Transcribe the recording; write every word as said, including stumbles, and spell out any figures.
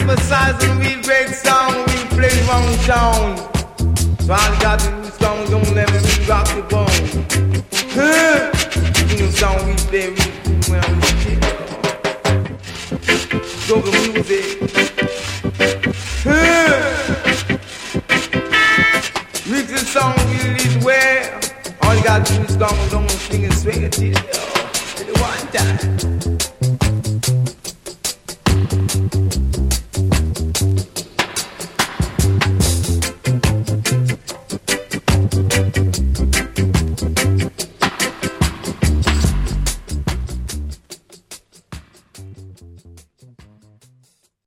emphasizing we break sound, we play wrong sound. So I got the new song, don't let me rock the bone. Huh? New song we play, we do when we kick. So the music. Huh? Reach the song really is where all you got to do is come and don't sing and swing it to you. One time.